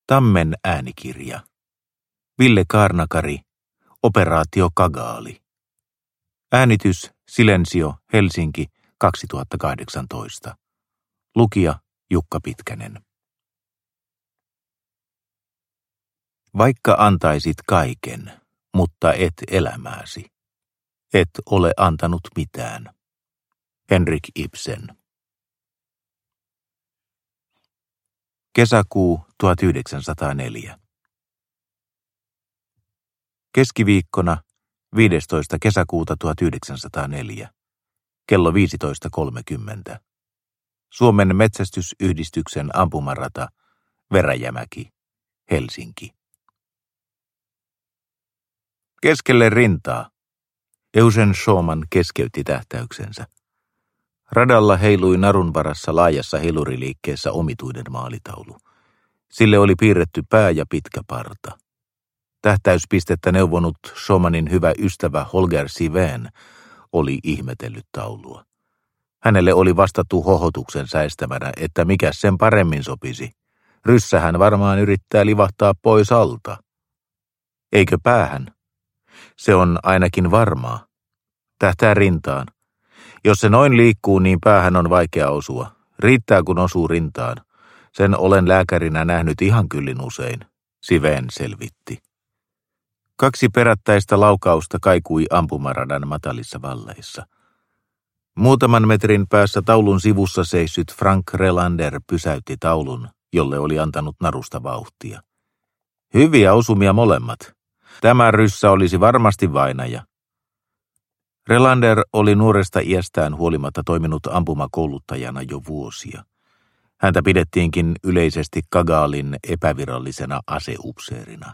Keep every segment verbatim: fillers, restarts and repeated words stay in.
Tammen äänikirja. Ville Kaarnakari, Operaatio Kagaali. Äänitys Silensio, Helsinki, kaksituhattakahdeksantoista. Lukija Jukka Pitkänen. Vaikka antaisit kaiken, mutta et elämääsi, et ole antanut mitään. Henrik Ibsen. Kesäkuu tuhatyhdeksänsataaneljä. Keskiviikkona viidestoista kesäkuuta tuhatyhdeksänsataaneljä. Kello viisitoista kolmekymmentä. Suomen metsästysyhdistyksen ampumarata, Veräjämäki, Helsinki. Keskelle rintaa. Eugen Schumann keskeytti tähtäyksensä. Radalla heilui narun varassa laajassa heiluriliikkeessä omituinen maalitaulu. Sille oli piirretty pää ja pitkä parta. Tähtäyspistettä neuvonut Schumannin hyvä ystävä Holger Sivén oli ihmetellyt taulua. Hänelle oli vastattu hohotuksen säestämänä, että mikä sen paremmin sopisi. Ryssähän varmaan yrittää livahtaa pois alta. Eikö päähän? Se on ainakin varmaa. Tähtää rintaan. Jos se noin liikkuu, niin päähän on vaikea osua. Riittää, kun osuu rintaan. Sen olen lääkärinä nähnyt ihan kyllin usein, Sivén selvitti. Kaksi perättäistä laukausta kaikui ampumaradan matalissa valleissa. Muutaman metrin päässä taulun sivussa seissyt Frank Relander pysäytti taulun, jolle oli antanut narusta vauhtia. Hyviä osumia molemmat. Tämä ryssä olisi varmasti vainaja. Relander oli nuoresta iästään huolimatta toiminut ampumakouluttajana jo vuosia. Häntä pidettiinkin yleisesti Kagaalin epävirallisena aseupseerina.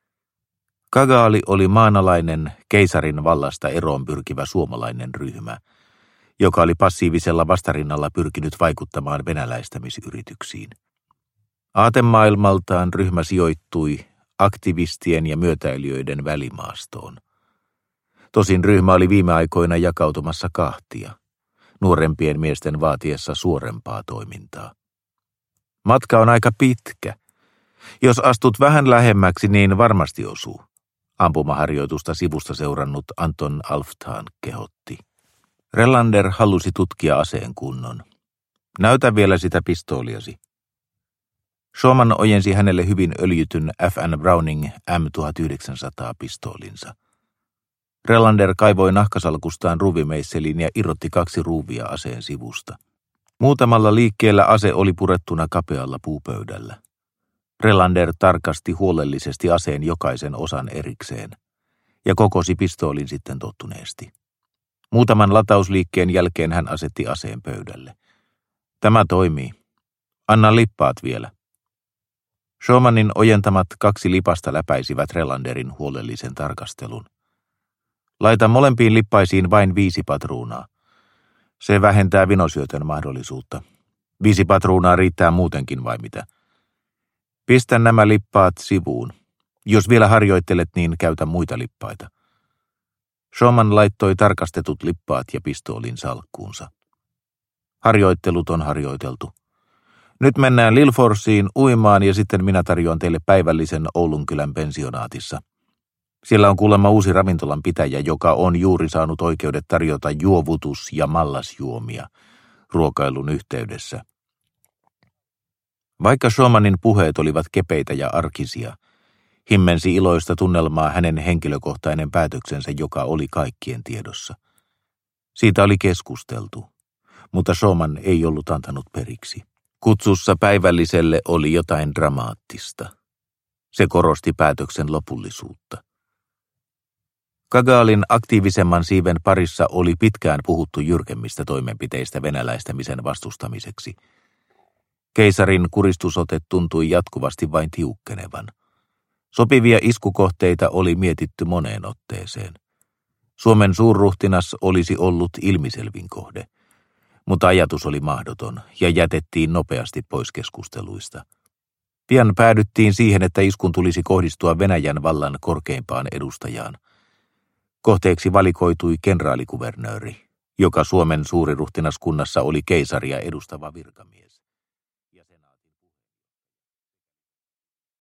Kagaali oli maanalainen, keisarin vallasta eroon pyrkivä suomalainen ryhmä, joka oli passiivisella vastarinnalla pyrkinyt vaikuttamaan venäläistämisyrityksiin. Aatemaailmaltaan ryhmä sijoittui aktivistien ja myötäilijöiden välimaastoon. Tosin ryhmä oli viime aikoina jakautumassa kahtia, nuorempien miesten vaatiessa suorempaa toimintaa. Matka on aika pitkä. Jos astut vähän lähemmäksi, niin varmasti osuu, ampumaharjoitusta sivusta seurannut Anton Alftan kehotti. Relander halusi tutkia aseen kunnon. Näytä vielä sitä pistooliasi. Schumann ojensi hänelle hyvin öljytyn F N Browning M tuhatyhdeksänsataa pistoolinsa. Relander kaivoi nahkasalkustaan ruuvimeisselin ja irrotti kaksi ruuvia aseen sivusta. Muutamalla liikkeellä ase oli purettuna kapealla puupöydällä. Relander tarkasti huolellisesti aseen jokaisen osan erikseen ja kokosi pistoolin sitten tottuneesti. Muutaman latausliikkeen jälkeen hän asetti aseen pöydälle. Tämä toimii. Anna lippaat vielä. Schumannin ojentamat kaksi lipasta läpäisivät Relanderin huolellisen tarkastelun. Laita molempiin lippaisiin vain viisi patruunaa. Se vähentää vinosyötön mahdollisuutta. Viisi patruunaa riittää muutenkin vai mitä? Pistä nämä lippaat sivuun. Jos vielä harjoittelet, niin käytä muita lippaita. Schumann laittoi tarkastetut lippaat ja pistoolin salkkuunsa. Harjoittelut on harjoiteltu. Nyt mennään Lilforsiin uimaan ja sitten minä tarjoan teille päivällisen Oulunkylän pensionaatissa. Siellä on kuulemma uusi ravintolan pitäjä, joka on juuri saanut oikeudet tarjota juovutus- ja mallasjuomia ruokailun yhteydessä. Vaikka Schumannin puheet olivat kepeitä ja arkisia, himmensi iloista tunnelmaa hänen henkilökohtainen päätöksensä, joka oli kaikkien tiedossa. Siitä oli keskusteltu, mutta Schumann ei ollut antanut periksi. Kutsussa päivälliselle oli jotain dramaattista. Se korosti päätöksen lopullisuutta. Kagaalin aktiivisemman siiven parissa oli pitkään puhuttu jyrkemmistä toimenpiteistä venäläistämisen vastustamiseksi. Keisarin kuristusote tuntui jatkuvasti vain tiukkenevan. Sopivia iskukohteita oli mietitty moneen otteeseen. Suomen suurruhtinas olisi ollut ilmiselvin kohde, mutta ajatus oli mahdoton ja jätettiin nopeasti pois keskusteluista. Pian päädyttiin siihen, että iskun tulisi kohdistua Venäjän vallan korkeimpaan edustajaan. Kohteeksi valikoitui kenraalikuvernööri, joka Suomen suuriruhtinaskunnassa oli keisaria edustava virkamies.